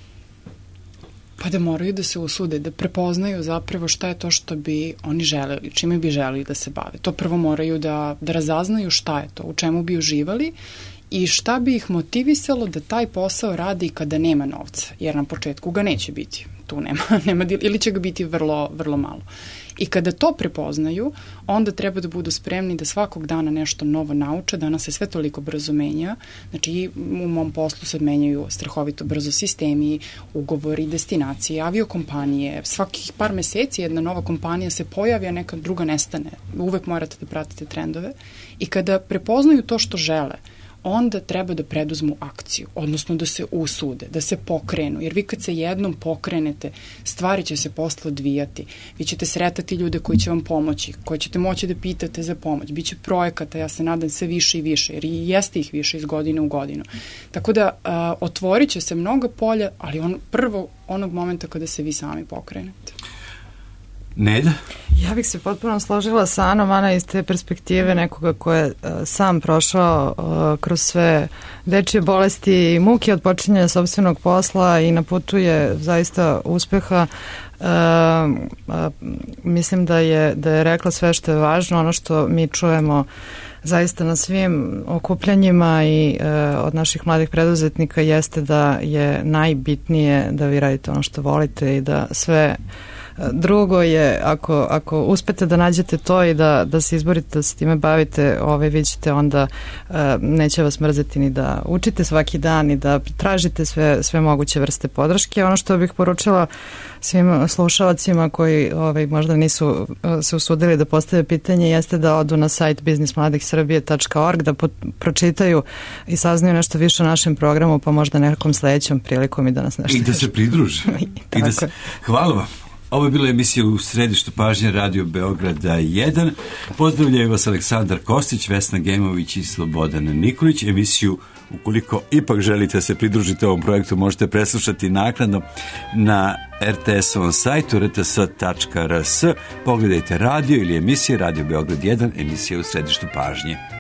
Pa da moraju da se usude, da prepoznaju zapravo šta je to što bi oni želeli, čime bi želeli da se bave. To prvo moraju da, da razaznaju šta je to, u čemu bi uživali i šta bi ih motivisalo da taj posao radi kada nema novca, jer na početku ga neće biti. Tu nema, nema ili će ga biti vrlo, vrlo malo. I kada to prepoznaju, onda treba da budu spremni da svakog dana nešto novo nauče. Danas se sve toliko brzo menja. Znači, u mom poslu se menjaju strahovito brzo sistemi, ugovori, destinacije, aviokompanije. Svakih par meseci jedna nova kompanija se pojavi, a neka druga nestane. Uvek morate da pratite trendove. I kada prepoznaju to što žele, onda treba da preduzmu akciju, odnosno da se usude, da se pokrenu, jer vi kad se jednom pokrenete, stvari će se posle odvijati. Vi ćete sretati ljude koji će vam pomoći, koji ćete moći da pitate za pomoć. Biće projekata, ja se nadam, sve više i više, jer i jeste ih više iz godine u godinu. Tako da a, otvorit će se mnoga polja, ali on, prvo onog momenta kada se vi sami pokrenete. Neda? Ja bih se potpuno složila sa Anom, Ana, iz te perspektive nekoga ko je uh, sam prošao uh, kroz sve dečije bolesti i muke od počinjanja sopstvenog posla i na putu je zaista uspeha. Uh, uh, mislim da je, da je rekla sve što je važno, ono što mi čujemo zaista na svim okupljanjima i uh, od naših mladih preduzetnika jeste da je najbitnije da vi radite ono što volite i da sve drugo je, ako, ako uspete da nađete to i da, da se izborite, da se time bavite, ovaj, vi ćete onda, uh, neće vas mrzeti ni da učite svaki dan i da tražite sve, sve moguće vrste podrške. Ono što bih poručila svim slušalacima koji ovaj, možda nisu uh, se usudili da postave pitanje jeste da odu na sajt biznis mladih srbije tačka org, da pot, pročitaju i saznaju nešto više o našem programu, pa možda nekom sledećom prilikom i da nas nešto... I da se pridruže. I, I da se... Hvala vam. Ovo je bila emisija u središtu pažnje Radio Beograda jedan. Pozdravljaju vas Aleksandar Kostić, Vesna Gemović i Slobodan Nikolić. Emisiju, ukoliko ipak želite da se pridružite ovom projektu, možete preslušati naknadno na er te esovom sajtu er te es tačka er es. Pogledajte radio ili emisije Radio Beograd jedan, emisija u središtu pažnje.